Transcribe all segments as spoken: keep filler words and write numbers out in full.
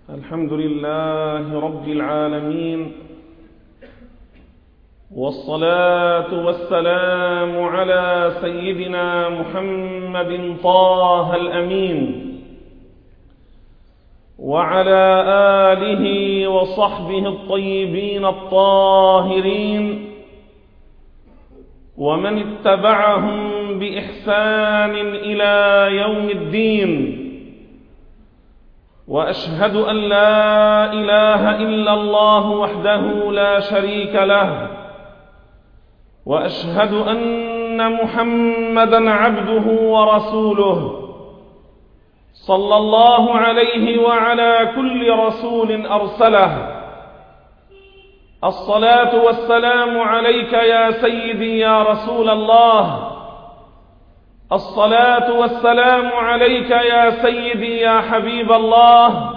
الحمد لله رب العالمين، والصلاة والسلام على سيدنا محمد طه الأمين وعلى آله وصحبه الطيبين الطاهرين ومن اتبعهم بإحسان إلى يوم الدين. وأشهد أن لا إله إلا الله وحده لا شريك له، وأشهد أن محمدًا عبده ورسوله صلى الله عليه وعلى كل رسول أرسله. الصلاة والسلام عليك يا سيدي يا رسول الله، الصلاة والسلام عليك يا سيدي يا حبيب الله،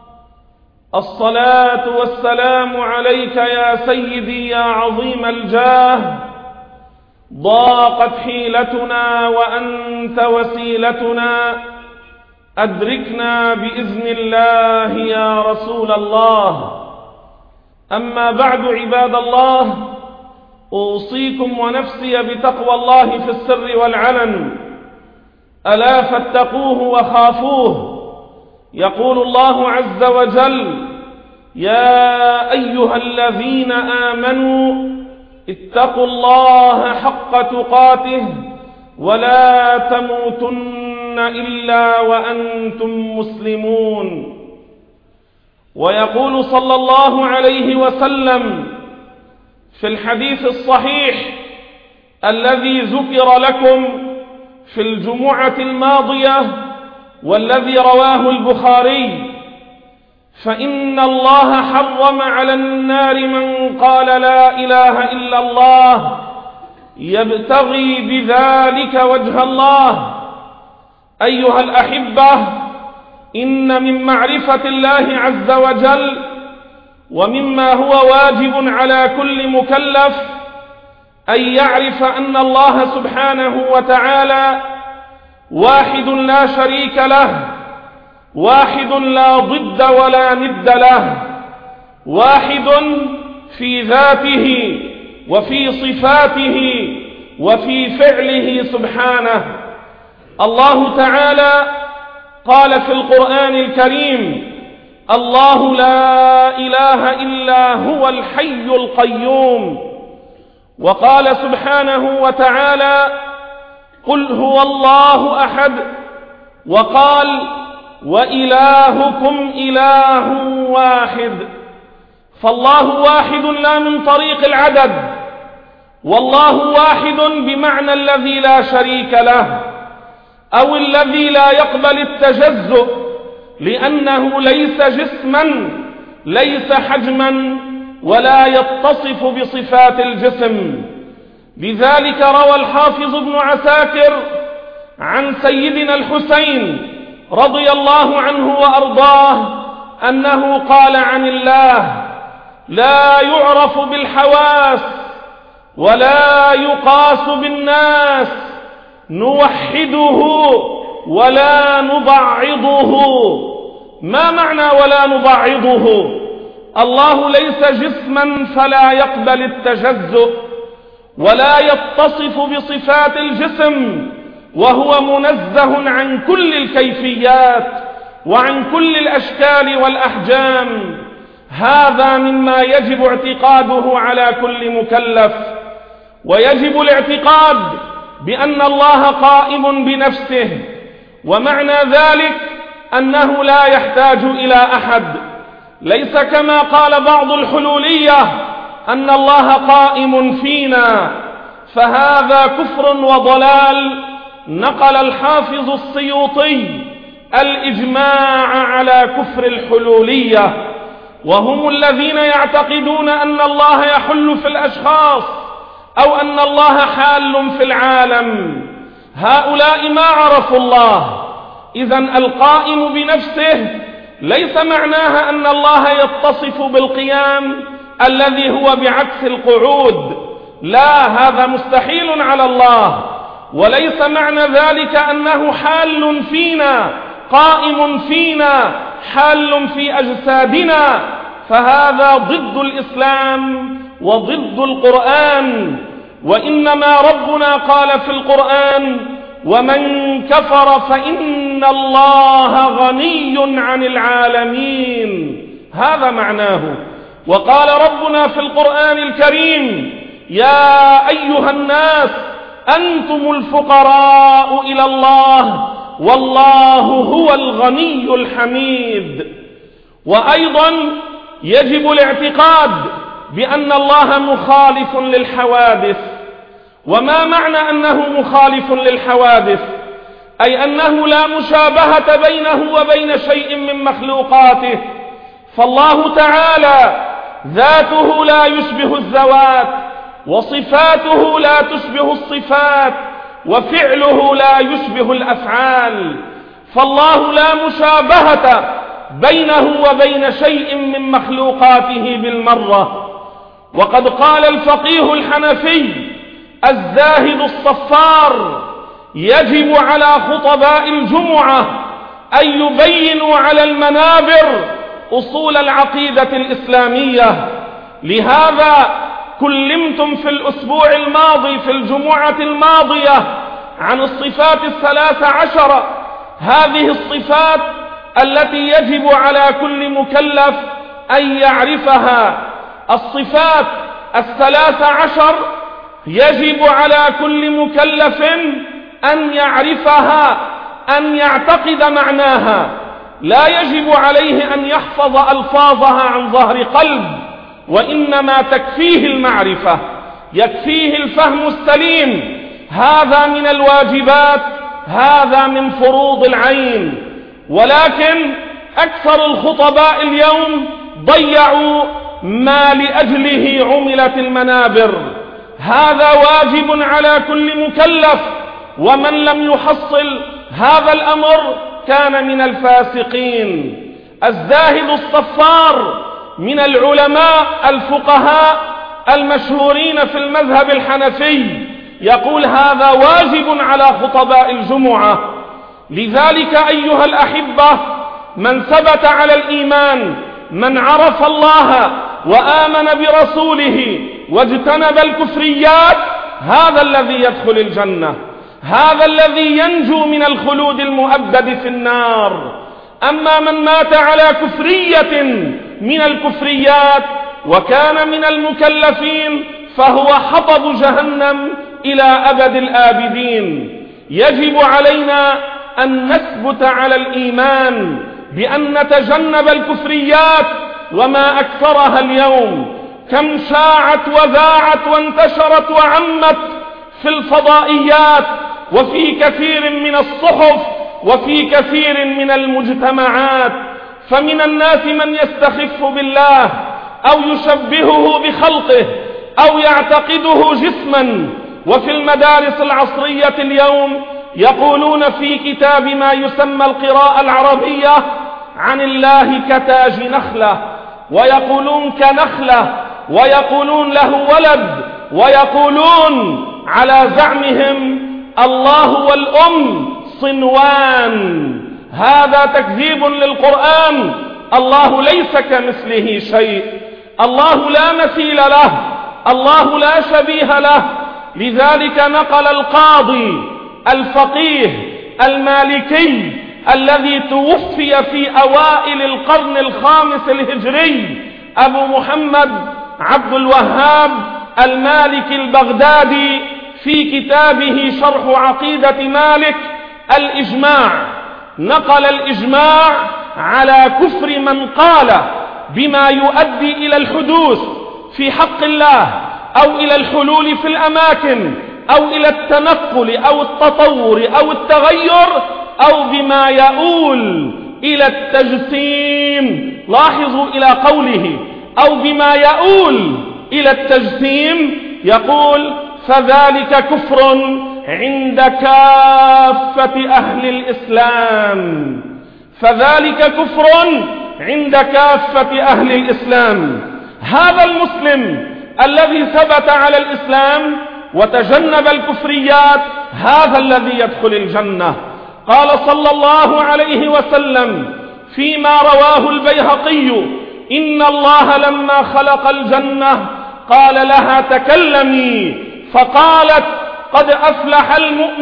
الصلاة والسلام عليك يا سيدي يا عظيم الجاه. ضاقت حيلتنا وأنت وسيلتنا، أدركنا بإذن الله يا رسول الله. أما بعد عباد الله، أوصيكم ونفسي بتقوى الله في السر والعلن، ألا فاتقوه وخافوه. يقول الله عز وجل: يا أيها الذين آمنوا اتقوا الله حق تقاته ولا تموتن إلا وأنتم مسلمون. ويقول صلى الله عليه وسلم في الحديث الصحيح الذي ذكر لكم في الجمعة الماضية والذي رواه البخاري: فإن الله حرم على النار من قال لا إله إلا الله يبتغي بذلك وجه الله. أيها الأحبة، إن من معرفة الله عز وجل ومما هو واجب على كل مكلف أن يعرف أن الله سبحانه وتعالى واحد لا شريك له، واحد لا ضد ولا ند له، واحد في ذاته وفي صفاته وفي فعله سبحانه. الله تعالى قال في القرآن الكريم: الله لا إله إلا هو الحي القيوم. وقال سبحانه وتعالى: قل هو الله أحد. وقال: وإلهكم إله واحد. فالله واحد لا من طريق العدد، والله واحد بمعنى الذي لا شريك له، أو الذي لا يقبل التجزؤ، لأنه ليس جسما، ليس حجما، ولا يتصف بصفات الجسم. لذلك روى الحافظ ابن عساكر عن سيدنا الحسين رضي الله عنه وأرضاه أنه قال عن الله: لا يعرف بالحواس ولا يقاس بالناس، نوحده ولا نبعضه. ما معنى ولا نبعضه؟ الله ليس جسما فلا يقبل التجزؤ، ولا يتصف بصفات الجسم، وهو منزه عن كل الكيفيات وعن كل الأشكال والأحجام. هذا مما يجب اعتقاده على كل مكلف. ويجب الاعتقاد بأن الله قائم بنفسه، ومعنى ذلك أنه لا يحتاج إلى أحد. ليس كما قال بعض الحلولية أن الله قائم فينا، فهذا كفر وضلال. نقل الحافظ السيوطي الإجماع على كفر الحلولية، وهم الذين يعتقدون أن الله يحل في الأشخاص أو أن الله حال في العالم. هؤلاء ما عرفوا الله. إذن القائم بنفسه ليس معناها أن الله يتصف بالقيام الذي هو بعكس القعود، لا، هذا مستحيل على الله. وليس معنى ذلك أنه حال فينا قائم فينا حال في أجسادنا، فهذا ضد الإسلام وضد القرآن. وإنما ربنا قال في القرآن: ومن كفر فإن الله غني عن العالمين. هذا معناه. وقال ربنا في القرآن الكريم: يا أيها الناس أنتم الفقراء إلى الله والله هو الغني الحميد. وأيضا يجب الاعتقاد بأن الله مخالف للحوادث. وما معنى أنه مخالف للحوادث؟ أي أنه لا مشابهة بينه وبين شيء من مخلوقاته. فالله تعالى ذاته لا يشبه الذوات، وصفاته لا تشبه الصفات، وفعله لا يشبه الأفعال. فالله لا مشابهة بينه وبين شيء من مخلوقاته بالمرة. وقد قال الفقيه الحنفي الزاهد الصفار: يجب على خطباء الجمعة أن يبينوا على المنابر أصول العقيدة الإسلامية. لهذا كلمتم في الأسبوع الماضي في الجمعة الماضية عن الصفات الثلاث عشر، هذه الصفات التي يجب على كل مكلف أن يعرفها. الصفات الثلاث عشر يجب على كل مكلف أن يعرفها، أن يعتقد معناها. لا يجب عليه أن يحفظ ألفاظها عن ظهر قلب، وإنما تكفيه المعرفة، يكفيه الفهم السليم. هذا من الواجبات، هذا من فروض العين. ولكن أكثر الخطباء اليوم ضيعوا ما لأجله عملت المنابر. هذا واجب على كل مكلف، ومن لم يحصل هذا الأمر كان من الفاسقين. الزاهد الصفار من العلماء الفقهاء المشهورين في المذهب الحنفي يقول: هذا واجب على خطباء الجمعة. لذلك أيها الأحبة، من ثبت على الإيمان، من عرف الله وآمن برسوله واجتنب الكفريات، هذا الذي يدخل الجنة، هذا الذي ينجو من الخلود المؤبد في النار. أما من مات على كفرية من الكفريات وكان من المكلفين فهو حطب جهنم إلى أبد الآبدين. يجب علينا أن نثبت على الإيمان بأن نتجنب الكفريات، وما أكثرها اليوم، كم شاعت وذاعت وانتشرت وعمت في الفضائيات وفي كثير من الصحف وفي كثير من المجتمعات. فمن الناس من يستخف بالله أو يشبهه بخلقه أو يعتقده جسما. وفي المدارس العصرية اليوم يقولون في كتاب ما يسمى القراءة العربية عن الله كتاج نخلة، ويقولون كنخلة، ويقولون له ولد، ويقولون على زعمهم الله والأم صنوان. هذا تكذيب للقرآن. الله ليس كمثله شيء، الله لا مثيل له، الله لا شبيه له. لذلك نقل القاضي الفقيه المالكي الذي توفي في أوائل القرن الخامس الهجري أبو محمد عبد الوهاب المالكي البغدادي في كتابه شرح عقيدة مالك الإجماع، نقل الإجماع على كفر من قال بما يؤدي إلى الحدوث في حق الله أو إلى الحلول في الأماكن أو إلى التنقل أو التطور أو التغير أو بما يؤول إلى التجسيم. لاحظوا إلى قوله أو بما يؤول إلى التجسيم، يقول: فذلك كفر عند كافة أهل الإسلام، فذلك كفر عند كافة أهل الإسلام. هذا المسلم الذي ثبت على الإسلام وتجنب الكفريات هذا الذي يدخل الجنة. قال صلى الله عليه وسلم فيما رواه البيهقي: إن الله لما خلق الجنة قال لها تكلمي، فقالت: قد أفلح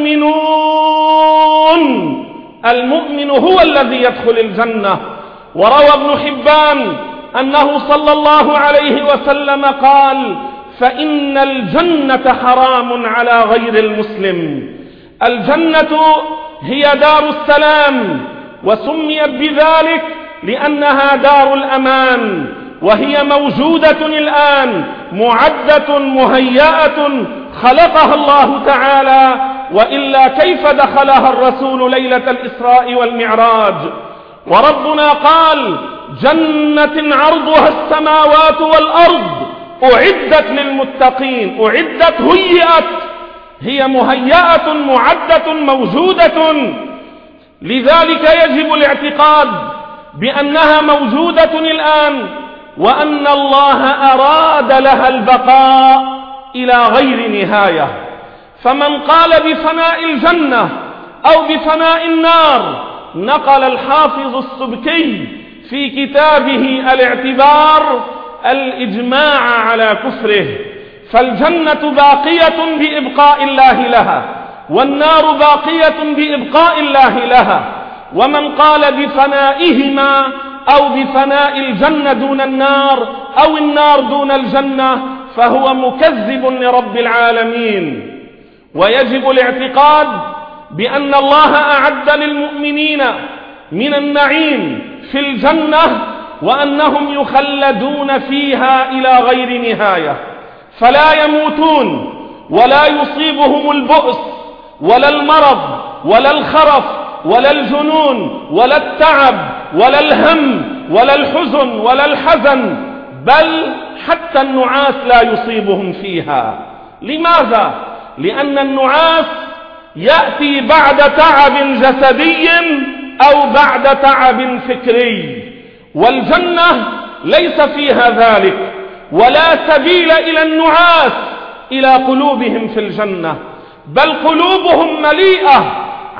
المؤمنون. المؤمن هو الذي يدخل الجنة. وروى ابن حبان أنه صلى الله عليه وسلم قال: فإن الجنة حرام على غير المسلم. الجنة هي دار السلام، وسميت بذلك لأنها دار الأمان، وهي موجودة الآن، معدة مهيئة، خلقها الله تعالى، وإلا كيف دخلها الرسول ليلة الإسراء والمعراج؟ وربنا قال: جنة عرضها السماوات والأرض أعدت للمتقين. أعدت، هيئت، هي مهيئة معدة موجودة. لذلك يجب الاعتقاد بأنها موجودة الآن، وأن الله أراد لها البقاء إلى غير نهاية. فمن قال بفناء الجنة أو بفناء النار، نقل الحافظ السبكي في كتابه الاعتبار الإجماع على كفره. فالجنة باقية بإبقاء الله لها، والنار باقية بإبقاء الله لها. ومن قال بفنائهما أو بفناء الجنة دون النار أو النار دون الجنة فهو مكذب لرب العالمين. ويجب الاعتقاد بأن الله أعد للمؤمنين من النعيم في الجنة، وأنهم يخلدون فيها إلى غير نهاية، فلا يموتون ولا يصيبهم البؤس ولا المرض ولا الخرف ولا الجنون ولا التعب ولا الهم ولا الحزن ولا الحزن، بل حتى النعاس لا يصيبهم فيها. لماذا؟ لأن النعاس يأتي بعد تعب جسدي أو بعد تعب فكري، والجنة ليس فيها ذلك، ولا سبيل إلى النعاس إلى قلوبهم في الجنة، بل قلوبهم مليئة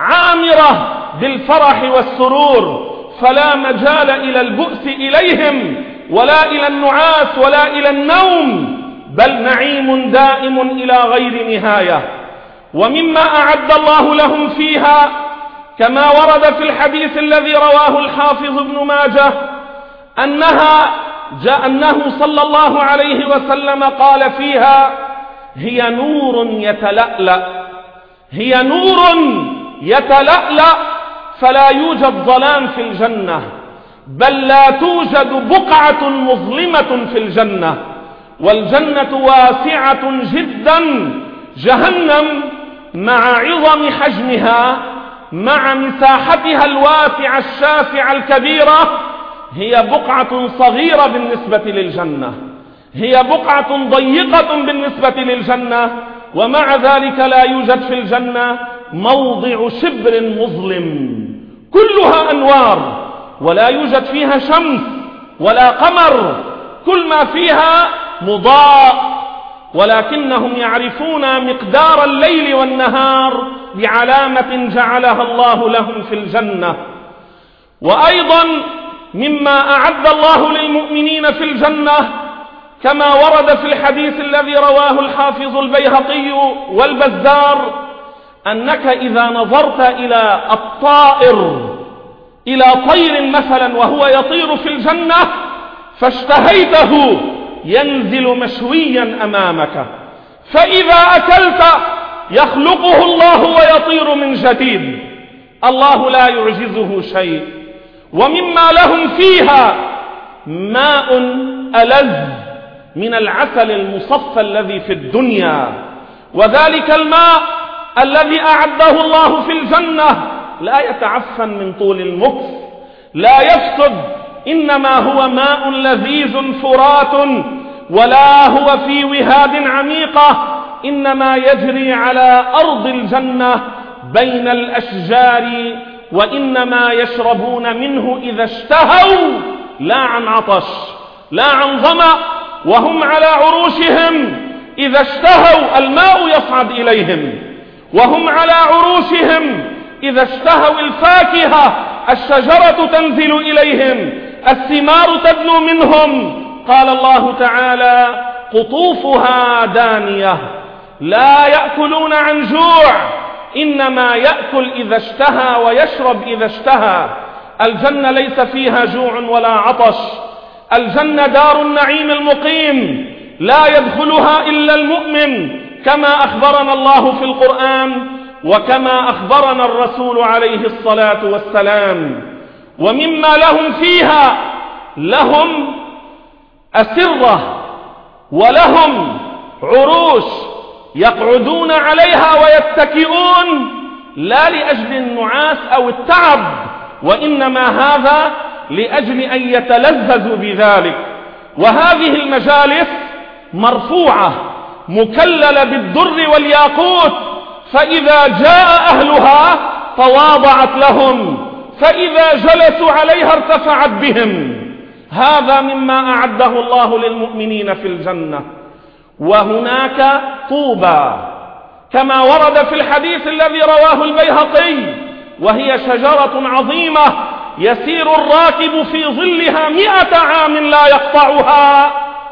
عامرة بالفرح والسرور، فلا مجال إلى البؤس إليهم ولا إلى النعاس ولا إلى النوم، بل نعيم دائم إلى غير نهاية. ومما أعد الله لهم فيها كما ورد في الحديث الذي رواه الحافظ ابن ماجه أنها جاء أنه صلى الله عليه وسلم قال فيها: هي نور يتلألأ، هي نور يتلألأ، فلا يوجد ظلام في الجنة، بل لا توجد بقعة مظلمة في الجنة، والجنة واسعة جدا. جهنم مع عظم حجمها، مع مساحتها الواسعة الشاسعة الكبيرة، هي بقعة صغيرة بالنسبة للجنة، هي بقعة ضيقة بالنسبة للجنة، ومع ذلك لا يوجد في الجنة موضع شبر مظلم، كلها أنوار، ولا يوجد فيها شمس ولا قمر، كل ما فيها مضاء، ولكنهم يعرفون مقدار الليل والنهار بعلامة جعلها الله لهم في الجنة. وأيضا مما أعد الله للمؤمنين في الجنة كما ورد في الحديث الذي رواه الحافظ البيهقي والبزار: أنك إذا نظرت إلى الطائر، إلى طير مثلا وهو يطير في الجنة فاشتهيته، ينزل مشويا أمامك، فإذا أكلت يخلقه الله ويطير من جديد، الله لا يعجزه شيء. ومما لهم فيها ماء ألذ من العسل المصفى الذي في الدنيا، وذلك الماء الذي أعده الله في الجنة لا يتعفن من طول المكث، لا يفسد، إنما هو ماء لذيذ فرات، ولا هو في وهاد عميقة، إنما يجري على أرض الجنة بين الأشجار، وإنما يشربون منه إذا اشتهوا، لا عن عطش لا عن ظمأ، وهم على عروشهم إذا اشتهوا الماء يصعد إليهم، وهم على عروشهم إذا اشتهوا الفاكهة الشجرة تنزل إليهم، الثمار تدنو منهم. قال الله تعالى: قطوفها دانية لا يأكلون عن جوع، إنما يأكل إذا اشتهى ويشرب إذا اشتهى. الجنة ليس فيها جوع ولا عطش، الجنة دار النعيم المقيم لا يدخلها إلا المؤمن، كما أخبرنا الله في القرآن وكما أخبرنا الرسول عليه الصلاة والسلام. ومما لهم فيها، لهم أسرة ولهم عروش يقعدون عليها ويتكئون، لا لأجل النعاس أو التعب، وإنما هذا لأجل أن يتلذذوا بذلك. وهذه المجالس مرفوعة مكللة بالدر والياقوت، فإذا جاء أهلها تواضعت لهم، فإذا جلسوا عليها ارتفعت بهم. هذا مما أعده الله للمؤمنين في الجنة. وهناك طوبى كما ورد في الحديث الذي رواه البيهقي، وهي شجرة عظيمة يسير الراكب في ظلها مئة عام لا يقطعها،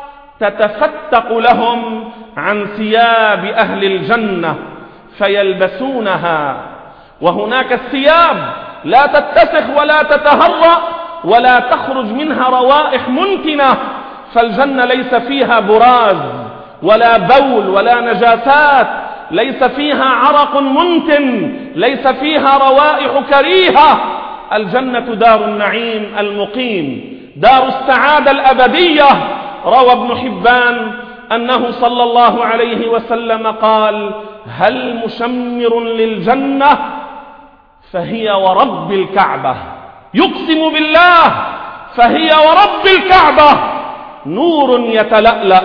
تتفتق لهم عن ثياب أهل الجنة فيلبسونها. وهناك الثياب لا تتسخ ولا تتهرأ ولا تخرج منها روائح منتنة، فالجنة ليس فيها براز ولا بول ولا نجاسات، ليس فيها عرق منتن، ليس فيها روائح كريهة. الجنة دار النعيم المقيم، دار السعادة الأبدية. روى ابن حبان أنه صلى الله عليه وسلم قال: هل مشمر للجنة؟ فهي ورب الكعبة، يقسم بالله فهي ورب الكعبة، نور يتلألأ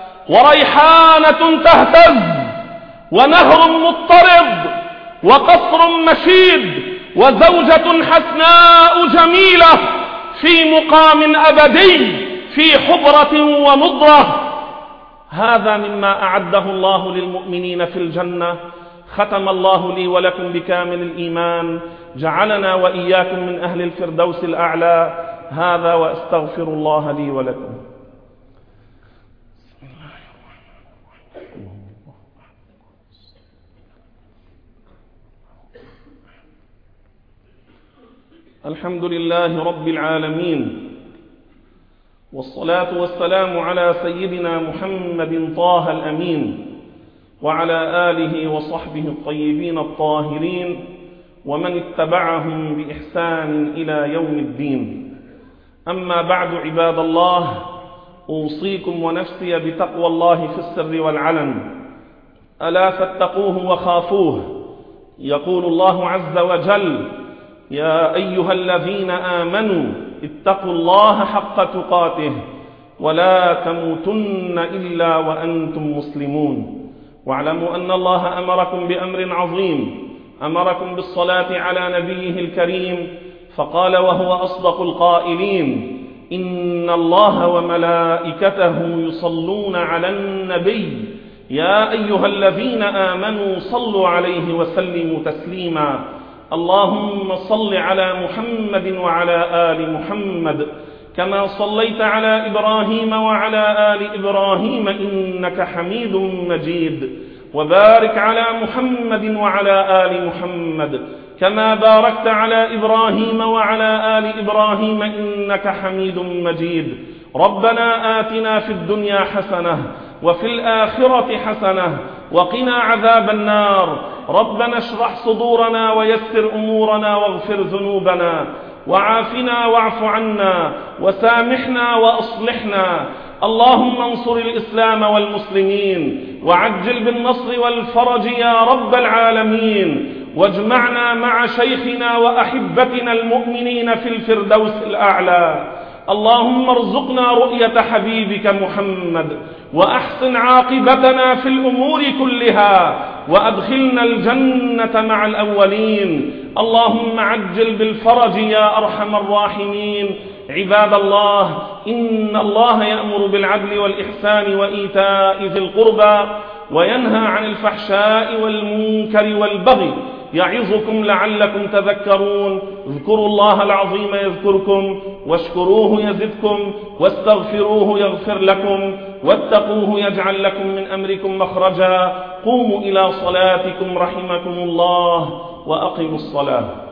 وريحانة تهتز ونهر مضطرد وقصر مشيد وزوجة حسناء جميلة في مقام أبدي في حبرة ونضرة. هذا مما أعده الله للمؤمنين في الجنة. ختم الله لي ولكم بكامل الإيمان، جعلنا وإياكم من أهل الفردوس الأعلى. هذا وأستغفر الله لي ولكم. الحمد لله رب العالمين، والصلاة والسلام على سيدنا محمد طه الأمين، وعلى آله وصحبه الطيبين الطاهرين، ومن اتبعهم بإحسان إلى يوم الدين. أما بعد، عباد الله، أوصيكم ونفسي بتقوى الله في السر والعلن، ألا فاتقوه وخافوه. يقول الله عز وجل: يا أيها الذين آمنوا اتقوا الله حق تقاته ولا تموتن إلا وأنتم مسلمون. واعلموا أن الله أمركم بأمر عظيم، أمركم بالصلاة على نبيه الكريم، فقال وهو أصدق القائلين: إن الله وملائكته يصلون على النبي يا أيها الذين آمنوا صلوا عليه وسلموا تسليما. اللهم صل على محمد وعلى آل محمد كما صليت على إبراهيم وعلى آل إبراهيم إنك حميد مجيد، وبارك على محمد وعلى آل محمد كما باركت على إبراهيم وعلى آل إبراهيم إنك حميد مجيد. ربنا آتنا في الدنيا حسنة وفي الآخرة حسنة وقنا عذاب النار. ربنا اشرح صدورنا ويسر أمورنا واغفر ذنوبنا وعافنا واعف عنا وسامحنا وأصلحنا. اللهم انصر الإسلام والمسلمين وعجل بالنصر والفرج يا رب العالمين، واجمعنا مع شيخنا وأحبتنا المؤمنين في الفردوس الأعلى. اللهم ارزقنا رؤية حبيبك محمد، وأحسن عاقبتنا في الأمور كلها، وأدخلنا الجنة مع الأولين. اللهم عجل بالفرج يا أرحم الراحمين. عباد الله، إن الله يأمر بالعدل والإحسان وإيتاء ذي القربى، وينهى عن الفحشاء والمنكر والبغي، يعظكم لعلكم تذكرون. اذكروا الله العظيم يذكركم واشكروه يزدكم واستغفروه يغفر لكم واتقوه يجعل لكم من أمركم مخرجا. قوموا إلى صلاتكم رحمكم الله وأقيموا الصلاة.